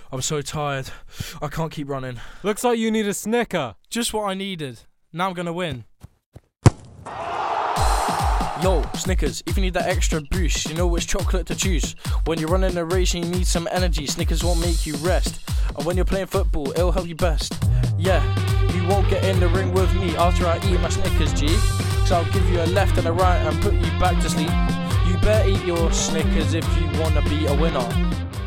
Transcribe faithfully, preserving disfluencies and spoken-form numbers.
I'm so tired. I can't keep running. Looks like you need a Snicker. Just what I needed. Now I'm gonna win. Yo, Snickers, if you need that extra boost, you know which chocolate to choose. When you're running a race and you need some energy, Snickers won't make you rest. And when you're playing football, it'll help you best. Yeah, you won't get in the ring with me after I eat my Snickers, G. So I'll give you a left and a right and put you back to sleep. You better eat your Snickers if you wanna be a winner.